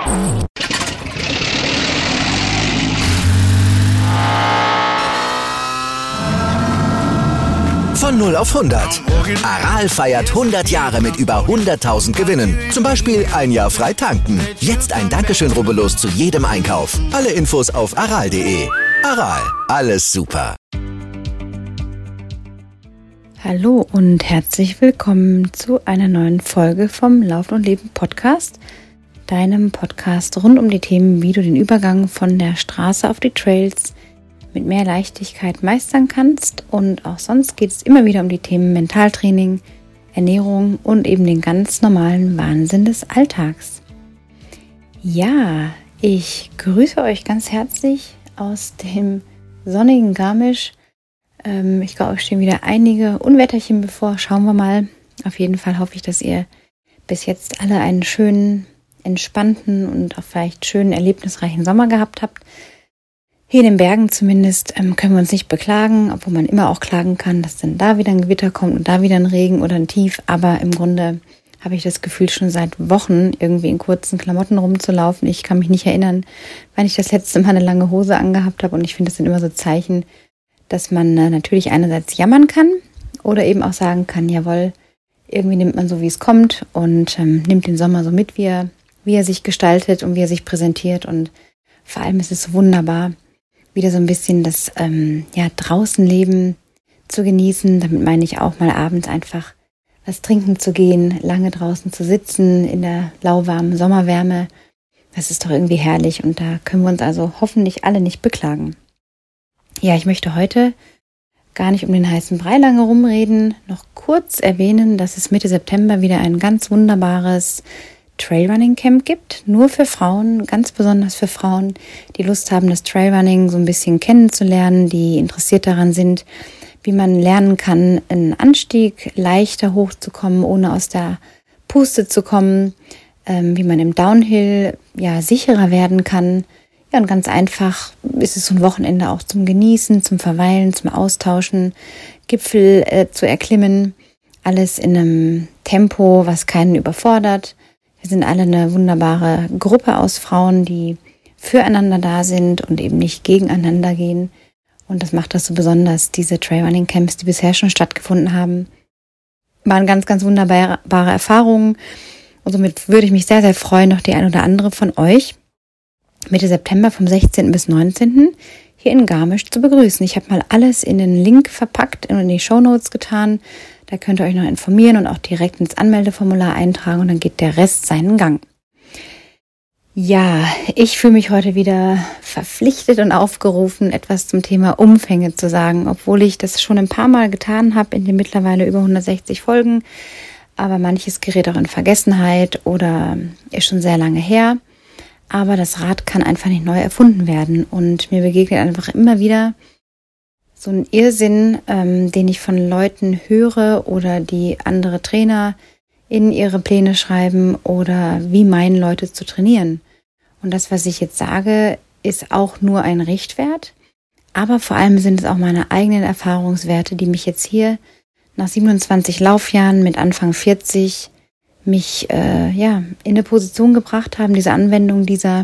Von 0 auf 100. Aral feiert 100 Jahre mit über 100.000 Gewinnen. Zum Beispiel ein Jahr frei tanken. Jetzt ein Dankeschön, rubbellos zu jedem Einkauf. Alle Infos auf aral.de. Aral, alles super. Hallo und herzlich willkommen zu einer neuen Folge vom Laufen und Leben Podcast. Deinem Podcast rund um die Themen, wie du den Übergang von der Straße auf die Trails mit mehr Leichtigkeit meistern kannst, und auch sonst geht es immer wieder um die Themen Mentaltraining, Ernährung und eben den ganz normalen Wahnsinn des Alltags. Ja, ich grüße euch ganz herzlich aus dem sonnigen Garmisch. Ich glaube, euch stehen wieder einige Unwetterchen bevor. Schauen wir mal. Auf jeden Fall hoffe ich, dass ihr bis jetzt alle einen schönen, entspannten und auch vielleicht schönen, erlebnisreichen Sommer gehabt habt. Hier in den Bergen zumindest können wir uns nicht beklagen, obwohl man immer auch klagen kann, dass dann da wieder ein Gewitter kommt und da wieder ein Regen oder ein Tief. Aber im Grunde habe ich das Gefühl, schon seit Wochen irgendwie in kurzen Klamotten rumzulaufen. Ich kann mich nicht erinnern, wann ich das letzte Mal eine lange Hose angehabt habe. Und ich finde, das sind immer so Zeichen, dass man natürlich einerseits jammern kann oder eben auch sagen kann, jawohl, irgendwie nimmt man so, wie es kommt und nimmt den Sommer so mit, wie er sich gestaltet und wie er sich präsentiert. Und vor allem ist es so wunderbar, wieder so ein bisschen das Draußenleben zu genießen. Damit meine ich auch mal abends einfach was trinken zu gehen, lange draußen zu sitzen in der lauwarmen Sommerwärme. Das ist doch irgendwie herrlich und da können wir uns also hoffentlich alle nicht beklagen. Ja, ich möchte heute gar nicht um den heißen Brei lange rumreden, noch kurz erwähnen, dass es Mitte September wieder ein ganz wunderbares Trailrunning Camp gibt, nur für Frauen, ganz besonders für Frauen, die Lust haben, das Trailrunning so ein bisschen kennenzulernen, die interessiert daran sind, wie man lernen kann, einen Anstieg leichter hochzukommen, ohne aus der Puste zu kommen, wie man im Downhill sicherer werden kann. Ja, und ganz einfach ist es so ein Wochenende auch zum Genießen, zum Verweilen, zum Austauschen, Gipfel zu erklimmen, alles in einem Tempo, was keinen überfordert. Wir sind alle eine wunderbare Gruppe aus Frauen, die füreinander da sind und eben nicht gegeneinander gehen. Und das macht das so besonders. Diese Trailrunning-Camps, die bisher schon stattgefunden haben, waren ganz, ganz wunderbare Erfahrungen. Und somit würde ich mich sehr, sehr freuen, noch die ein oder andere von euch Mitte September vom 16. bis 19. hier in Garmisch zu begrüßen. Ich habe mal alles in den Link verpackt und in die Shownotes getan. Da könnt ihr euch noch informieren und auch direkt ins Anmeldeformular eintragen und dann geht der Rest seinen Gang. Ja, ich fühle mich heute wieder verpflichtet und aufgerufen, etwas zum Thema Umfänge zu sagen, obwohl ich das schon ein paar Mal getan habe in den mittlerweile über 160 Folgen. Aber manches gerät auch in Vergessenheit oder ist schon sehr lange her. Aber das Rad kann einfach nicht neu erfunden werden und mir begegnet einfach immer wieder so ein Irrsinn, den ich von Leuten höre oder die andere Trainer in ihre Pläne schreiben oder wie meinen, Leute zu trainieren. Und das, was ich jetzt sage, ist auch nur ein Richtwert, aber vor allem sind es auch meine eigenen Erfahrungswerte, die mich jetzt hier nach 27 Laufjahren mit Anfang 40 mich in eine Position gebracht haben, diese Anwendung dieser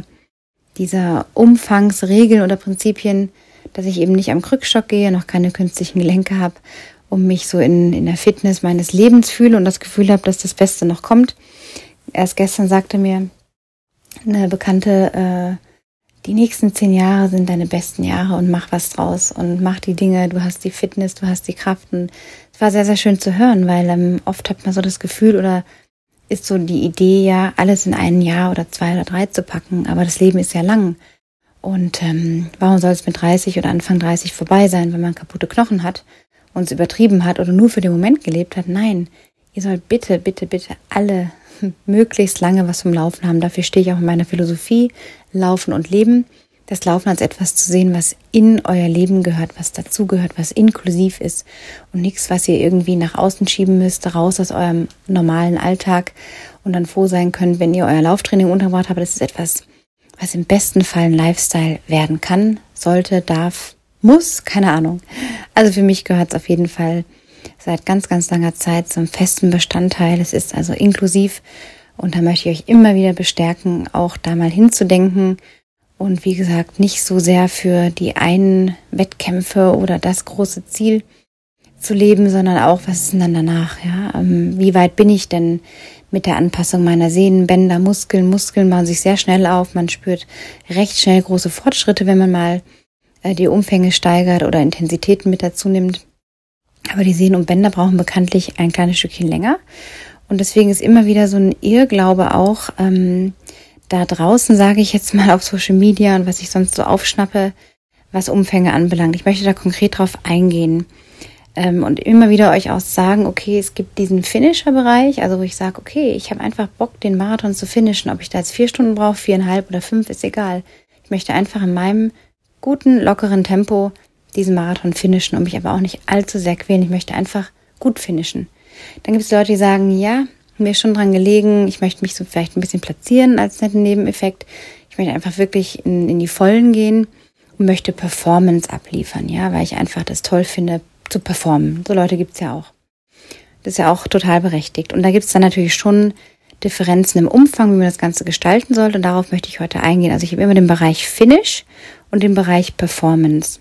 Umfangsregeln oder Prinzipien, dass ich eben nicht am Krückstock gehe, noch keine künstlichen Gelenke habe, um mich so in der Fitness meines Lebens fühle und das Gefühl habe, dass das Beste noch kommt. Erst gestern sagte mir eine Bekannte, die nächsten 10 Jahre sind deine besten Jahre und mach was draus und mach die Dinge, du hast die Fitness, du hast die Kraft. Und es war sehr, sehr schön zu hören, weil oft hat man so das Gefühl oder ist so die Idee, ja, alles in ein Jahr oder 2 oder 3 zu packen, aber das Leben ist ja lang. Und warum soll es mit 30 oder Anfang 30 vorbei sein, wenn man kaputte Knochen hat und es übertrieben hat oder nur für den Moment gelebt hat? Nein, ihr sollt bitte, bitte, bitte alle möglichst lange was vom Laufen haben. Dafür stehe ich auch in meiner Philosophie, Laufen und Leben. Das Laufen als etwas zu sehen, was in euer Leben gehört, was dazugehört, was inklusiv ist und nichts, was ihr irgendwie nach außen schieben müsst, raus aus eurem normalen Alltag und dann froh sein könnt, wenn ihr euer Lauftraining untergebracht habt. Das ist etwas, was im besten Fall ein Lifestyle werden kann, sollte, darf, muss, keine Ahnung. Also für mich gehört es auf jeden Fall seit ganz, ganz langer Zeit zum festen Bestandteil. Es ist also inklusiv Und da möchte ich euch immer wieder bestärken, auch da mal hinzudenken und wie gesagt, nicht so sehr für die einen Wettkämpfe oder das große Ziel zu leben, sondern auch, was ist denn dann danach? Ja? Wie weit bin ich denn mit der Anpassung meiner Sehnen, Bänder, Muskeln? Muskeln bauen sich sehr schnell auf. Man spürt recht schnell große Fortschritte, wenn man mal die Umfänge steigert oder Intensitäten mit dazu nimmt. Aber die Sehnen und Bänder brauchen bekanntlich ein kleines Stückchen länger. Und deswegen ist immer wieder so ein Irrglaube auch, da draußen, sage ich jetzt mal auf Social Media und was ich sonst so aufschnappe, was Umfänge anbelangt. Ich möchte da konkret drauf eingehen. Und immer wieder euch auch sagen, okay, es gibt diesen Finisher-Bereich, also wo ich sage, okay, ich habe einfach Bock, den Marathon zu finishen. Ob ich da jetzt 4 Stunden brauche, 4,5 oder 5, ist egal. Ich möchte einfach in meinem guten, lockeren Tempo diesen Marathon finishen und mich aber auch nicht allzu sehr quälen. Ich möchte einfach gut finishen. Dann gibt es Leute, die sagen, ja, mir ist schon dran gelegen, ich möchte mich so vielleicht ein bisschen platzieren als netten Nebeneffekt. Ich möchte einfach wirklich in die Vollen gehen und möchte Performance abliefern, ja, weil ich einfach das toll finde, zu performen. So Leute gibt's ja auch. Das ist ja auch total berechtigt. Und da gibt's dann natürlich schon Differenzen im Umfang, wie man das Ganze gestalten sollte. Und darauf möchte ich heute eingehen. Also ich habe immer den Bereich Finish und den Bereich Performance.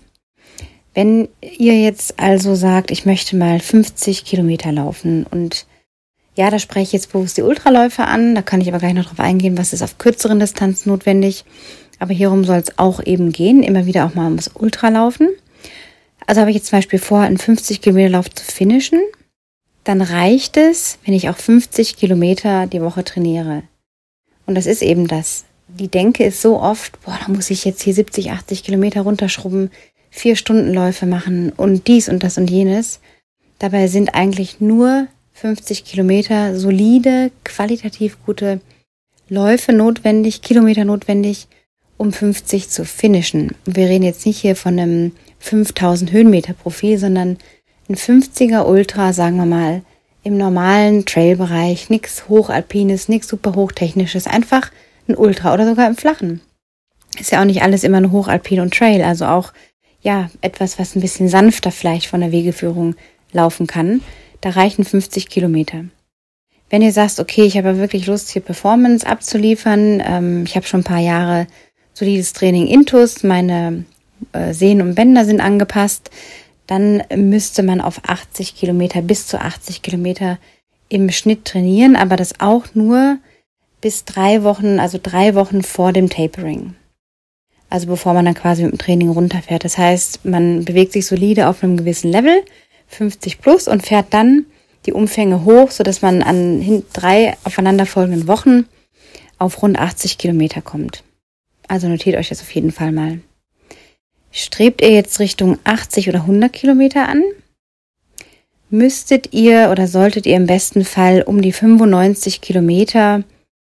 Wenn ihr jetzt also sagt, ich möchte mal 50 Kilometer laufen und ja, da spreche ich jetzt bewusst die Ultraläufe an, da kann ich aber gleich noch drauf eingehen, was ist auf kürzeren Distanzen notwendig. Aber hierum soll es auch eben gehen, immer wieder auch mal ums Ultralaufen. Also habe ich jetzt zum Beispiel vor, einen 50 Kilometer Lauf zu finishen, dann reicht es, wenn ich auch 50 Kilometer die Woche trainiere. Und das ist eben das. Die Denke ist so oft, da muss ich jetzt hier 70, 80 Kilometer runterschrubben, 4-Stunden-Läufe machen und dies und das und jenes. Dabei sind eigentlich nur 50 Kilometer solide, qualitativ gute Läufe notwendig, Kilometer notwendig, um 50 zu finishen. Wir reden jetzt nicht hier von einem 5000 Höhenmeter Profil, sondern ein 50er Ultra, sagen wir mal, im normalen Trailbereich, nichts Hochalpines, nichts super Hochtechnisches, einfach ein Ultra oder sogar im Flachen. Ist ja auch nicht alles immer nur Hochalpin und Trail, also auch ja etwas, was ein bisschen sanfter vielleicht von der Wegeführung laufen kann. Da reichen 50 Kilometer. Wenn ihr sagt, okay, ich habe wirklich Lust, hier Performance abzuliefern, ich habe schon ein paar Jahre solides Training intus, meine Sehnen und Bänder sind angepasst, dann müsste man auf 80 Kilometer, bis zu 80 Kilometer im Schnitt trainieren, aber das auch nur bis 3 Wochen, also 3 Wochen vor dem Tapering. Also bevor man dann quasi mit dem Training runterfährt. Das heißt, man bewegt sich solide auf einem gewissen Level, 50 plus, und fährt dann die Umfänge hoch, sodass man an 3 aufeinanderfolgenden Wochen auf rund 80 Kilometer kommt. Also notiert euch das auf jeden Fall mal. Strebt ihr jetzt Richtung 80 oder 100 Kilometer an, müsstet ihr oder solltet ihr im besten Fall um die 95 Kilometer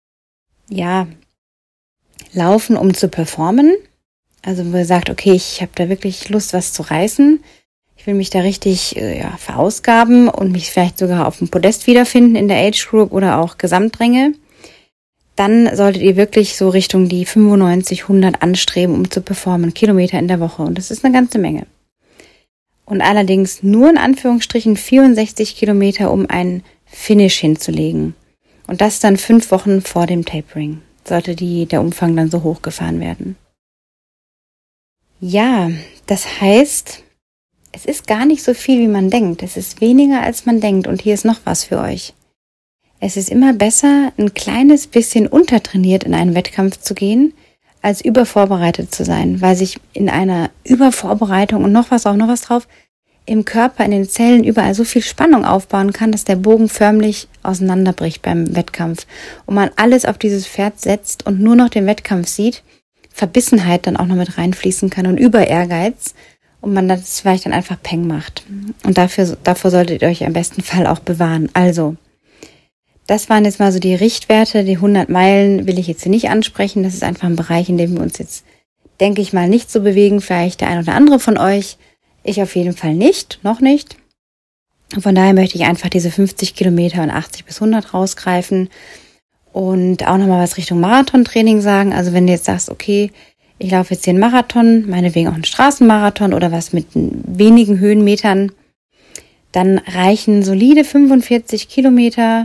laufen, um zu performen. Also wo ihr sagt, okay, ich habe da wirklich Lust, was zu reißen. Ich will mich da richtig verausgaben und mich vielleicht sogar auf dem Podest wiederfinden in der Age Group oder auch Gesamtränge. Dann solltet ihr wirklich so Richtung die 95, 100 anstreben, um zu performen, Kilometer in der Woche. Und das ist eine ganze Menge. Und allerdings nur in Anführungsstrichen 64 Kilometer, um einen Finish hinzulegen. Und das dann 5 Wochen vor dem Tapering. Sollte der Umfang dann so hochgefahren werden. Ja, das heißt, es ist gar nicht so viel, wie man denkt. Es ist weniger, als man denkt. Und hier ist noch was für euch. Es ist immer besser, ein kleines bisschen untertrainiert in einen Wettkampf zu gehen, als übervorbereitet zu sein, weil sich in einer Übervorbereitung und noch was drauf, im Körper, in den Zellen überall so viel Spannung aufbauen kann, dass der Bogen förmlich auseinanderbricht beim Wettkampf und man alles auf dieses Pferd setzt und nur noch den Wettkampf sieht, Verbissenheit dann auch noch mit reinfließen kann und Über-Ehrgeiz und man das vielleicht dann einfach Peng macht. Und davor solltet ihr euch am besten Fall auch bewahren. Also, das waren jetzt mal so die Richtwerte. Die 100 Meilen will ich jetzt hier nicht ansprechen. Das ist einfach ein Bereich, in dem wir uns jetzt, denke ich mal, nicht so bewegen. Vielleicht der ein oder andere von euch. Ich auf jeden Fall nicht, noch nicht. Und von daher möchte ich einfach diese 50 Kilometer und 80 bis 100 rausgreifen. Und auch nochmal was Richtung Marathontraining sagen. Also wenn du jetzt sagst, okay, ich laufe jetzt hier einen Marathon, meinetwegen auch einen Straßenmarathon oder was mit wenigen Höhenmetern, dann reichen solide 45 Kilometer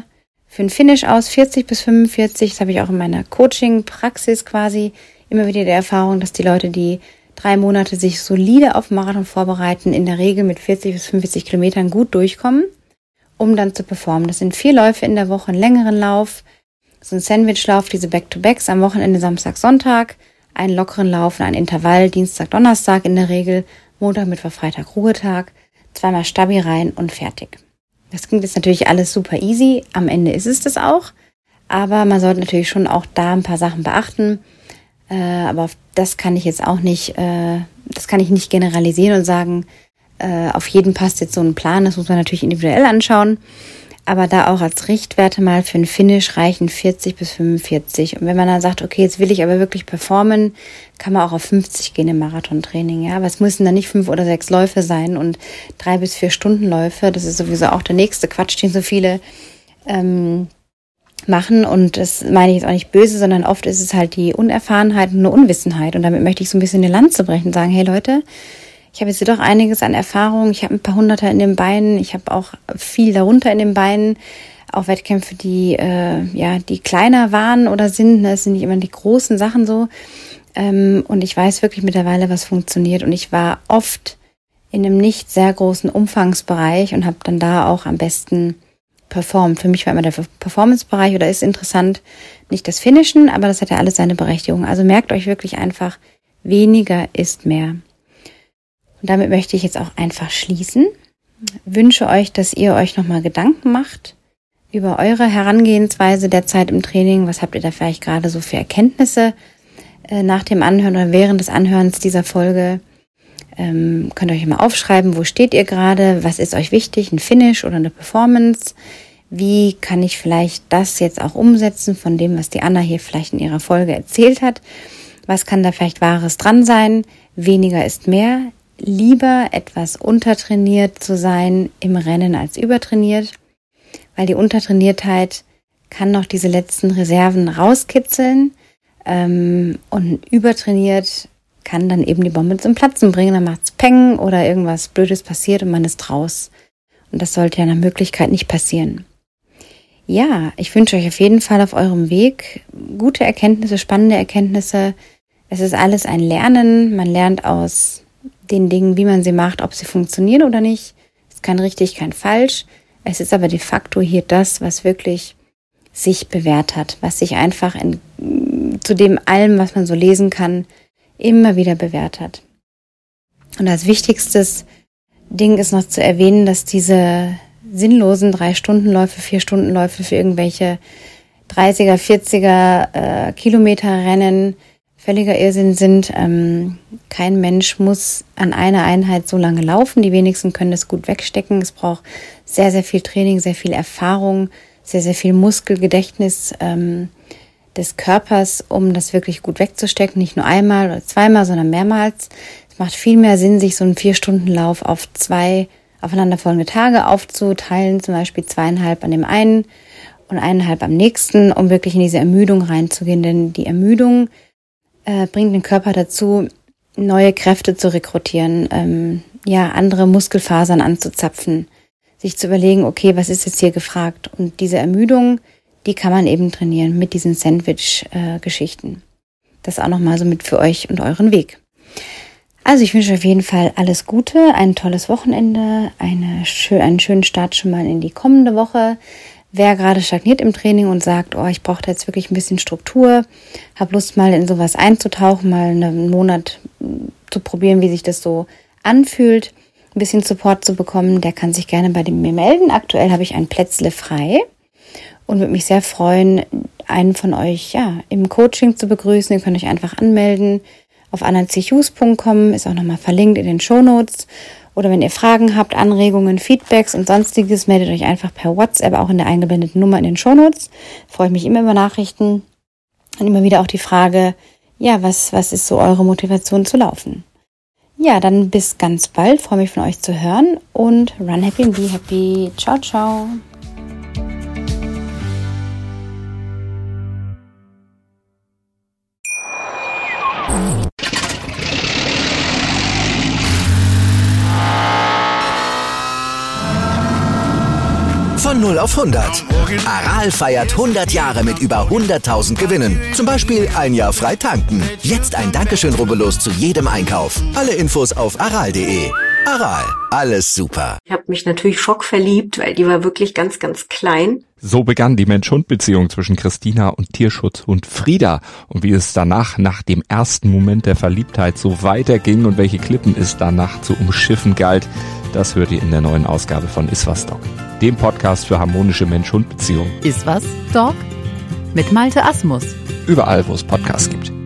für einen Finish aus, 40 bis 45. Das habe ich auch in meiner Coaching-Praxis quasi immer wieder die Erfahrung, dass die Leute, die 3 Monate sich solide auf Marathon vorbereiten, in der Regel mit 40 bis 45 Kilometern gut durchkommen, um dann zu performen. Das sind 4 Läufe in der Woche, einen längeren Lauf, so ein Sandwichlauf, diese Back-to-Backs am Wochenende, Samstag, Sonntag, einen lockeren Lauf, ein Intervall, Dienstag, Donnerstag in der Regel, Montag, Mittwoch, Freitag, Ruhetag, 2-mal Stabi rein und fertig. Das klingt jetzt natürlich alles super easy, am Ende ist es das auch, aber man sollte natürlich schon auch da ein paar Sachen beachten, aber auf das kann ich jetzt auch nicht, das kann ich nicht generalisieren und sagen, auf jeden passt jetzt so ein Plan, das muss man natürlich individuell anschauen, aber da auch als Richtwerte mal für einen Finish reichen 40 bis 45. Und wenn man dann sagt, okay, jetzt will ich aber wirklich performen, kann man auch auf 50 gehen im Marathontraining. Ja, aber es müssen dann nicht 5 oder 6 Läufe sein und 3 bis 4 Stundenläufe. Das ist sowieso auch der nächste Quatsch, den so viele machen. Und das meine ich jetzt auch nicht böse, sondern oft ist es halt die Unerfahrenheit und eine Unwissenheit. Und damit möchte ich so ein bisschen die Lanze brechen und sagen, hey Leute, ich habe jetzt doch einiges an Erfahrung, ich habe ein paar Hunderter in den Beinen, ich habe auch viel darunter in den Beinen, auch Wettkämpfe, die die kleiner waren oder sind, das sind nicht immer die großen Sachen so, und ich weiß wirklich mittlerweile, was funktioniert, und ich war oft in einem nicht sehr großen Umfangsbereich und habe dann da auch am besten performt. Für mich war immer der Performance-Bereich oder ist interessant, nicht das Finishen, aber das hat ja alles seine Berechtigung. Also merkt euch wirklich einfach, weniger ist mehr. Und damit möchte ich jetzt auch einfach schließen. Wünsche euch, dass ihr euch nochmal Gedanken macht über eure Herangehensweise der Zeit im Training. Was habt ihr da vielleicht gerade so für Erkenntnisse nach dem Anhören oder während des Anhörens dieser Folge? Könnt ihr euch mal aufschreiben, wo steht ihr gerade? Was ist euch wichtig? Ein Finish oder eine Performance? Wie kann ich vielleicht das jetzt auch umsetzen von dem, was die Anna hier vielleicht in ihrer Folge erzählt hat? Was kann da vielleicht Wahres dran sein? Weniger ist mehr. Lieber etwas untertrainiert zu sein im Rennen als übertrainiert, weil die Untertrainiertheit kann noch diese letzten Reserven rauskitzeln, und übertrainiert kann dann eben die Bombe zum Platzen bringen, dann macht's Peng oder irgendwas Blödes passiert und man ist raus. Und das sollte ja nach Möglichkeit nicht passieren. Ja, ich wünsche euch auf jeden Fall auf eurem Weg gute Erkenntnisse, spannende Erkenntnisse. Es ist alles ein Lernen, man lernt aus den Dingen, wie man sie macht, ob sie funktionieren oder nicht. Es ist kein richtig, kein falsch. Es ist aber de facto hier das, was wirklich sich bewährt hat, was sich einfach zu dem allem, was man so lesen kann, immer wieder bewährt hat. Und als wichtigstes Ding ist noch zu erwähnen, dass diese sinnlosen 3-Stunden-Läufe, 4-Stunden-Läufe für irgendwelche 30er, 40er Kilometer-Rennen völliger Irrsinn sind. Kein Mensch muss an einer Einheit so lange laufen. Die wenigsten können das gut wegstecken. Es braucht sehr, sehr viel Training, sehr viel Erfahrung, sehr, sehr viel Muskelgedächtnis des Körpers, um das wirklich gut wegzustecken. Nicht nur einmal oder zweimal, sondern mehrmals. Es macht viel mehr Sinn, sich so einen 4-Stunden-Lauf auf 2 aufeinanderfolgende Tage aufzuteilen, zum Beispiel 2,5 an dem einen und 1,5 am nächsten, um wirklich in diese Ermüdung reinzugehen. Denn die Ermüdung bringt den Körper dazu, neue Kräfte zu rekrutieren, andere Muskelfasern anzuzapfen, sich zu überlegen, okay, was ist jetzt hier gefragt? Und diese Ermüdung, die kann man eben trainieren mit diesen Sandwich-Geschichten. Das auch nochmal so mit für euch und euren Weg. Also ich wünsche auf jeden Fall alles Gute, ein tolles Wochenende, einen schönen Start schon mal in die kommende Woche. Wer gerade stagniert im Training und sagt, ich brauche da jetzt wirklich ein bisschen Struktur, habe Lust mal in sowas einzutauchen, mal einen Monat zu probieren, wie sich das so anfühlt, ein bisschen Support zu bekommen, der kann sich gerne bei mir melden. Aktuell habe ich ein Plätzle frei und würde mich sehr freuen, einen von euch im Coaching zu begrüßen. Ihr könnt euch einfach anmelden auf annachus.com, ist auch nochmal verlinkt in den Shownotes. Oder wenn ihr Fragen habt, Anregungen, Feedbacks und sonstiges, meldet euch einfach per WhatsApp, auch in der eingeblendeten Nummer in den Shownotes. Freue ich mich immer über Nachrichten und immer wieder auch die Frage, was ist so eure Motivation zu laufen? Ja, dann bis ganz bald, freue mich von euch zu hören und run happy and be happy. Ciao, ciao. Von Von 0 auf 100. Aral feiert 100 Jahre mit über 100.000 Gewinnen. Zum Beispiel ein Jahr frei tanken. Jetzt ein Dankeschön, rubbellos zu jedem Einkauf. Alle Infos auf aral.de. Aral, alles super. Ich habe mich natürlich schockverliebt, weil die war wirklich ganz, ganz klein. So begann die Mensch-Hund-Beziehung zwischen Christina und Tierschutzhund Frieda. Und wie es danach, nach dem ersten Moment der Verliebtheit, so weiterging und welche Klippen es danach zu umschiffen galt, das hört ihr in der neuen Ausgabe von Iswas Dog, dem Podcast für harmonische Mensch-Hund-Beziehungen. Iswas Dog mit Malte Asmus. Überall, wo es Podcasts gibt.